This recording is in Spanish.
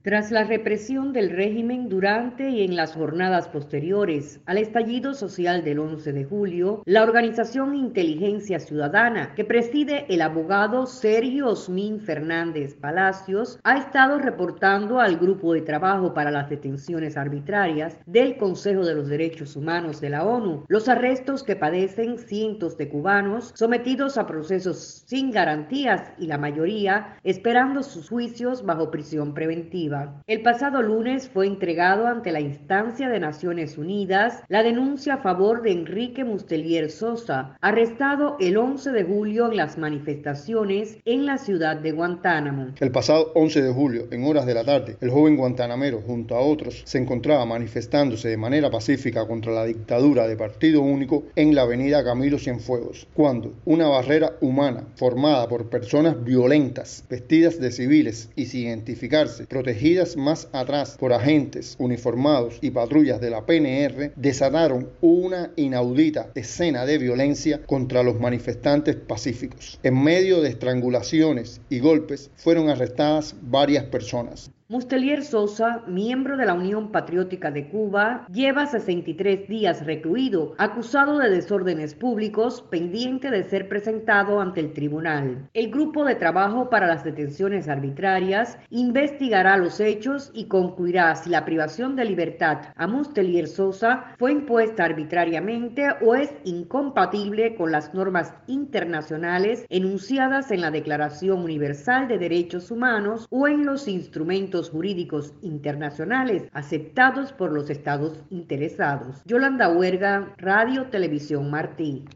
Tras la represión del régimen durante y en las jornadas posteriores al estallido social del 11 de julio, la organización Inteligencia Ciudadana, que preside el abogado Sergio Osmin Fernández Palacios, ha estado reportando al Grupo de Trabajo para las Detenciones Arbitrarias del Consejo de los Derechos Humanos de la ONU los arrestos que padecen cientos de cubanos sometidos a procesos sin garantías y la mayoría esperando sus juicios bajo prisión preventiva. El pasado lunes fue entregado ante la instancia de Naciones Unidas la denuncia a favor de Enrique Mustelier Sosa, arrestado el 11 de julio en las manifestaciones en la ciudad de Guantánamo. El pasado 11 de julio, en horas de la tarde, el joven guantanamero, junto a otros, se encontraba manifestándose de manera pacífica contra la dictadura de partido único en la avenida Camilo Cienfuegos, cuando una barrera humana formada por personas violentas, vestidas de civiles y sin identificarse, protegidas más atrás por agentes uniformados y patrullas de la PNR, desataron una inaudita escena de violencia contra los manifestantes pacíficos. En medio de estrangulaciones y golpes fueron arrestadas varias personas. Mustelier Sosa, miembro de la Unión Patriótica de Cuba, lleva 63 días recluido, acusado de desórdenes públicos, pendiente de ser presentado ante el tribunal. El Grupo de Trabajo para las Detenciones Arbitrarias investigará los hechos y concluirá si la privación de libertad a Mustelier Sosa fue impuesta arbitrariamente o es incompatible con las normas internacionales enunciadas en la Declaración Universal de Derechos Humanos o en los instrumentos jurídicos internacionales aceptados por los estados interesados. Yolanda Huerga, Radio Televisión Martí.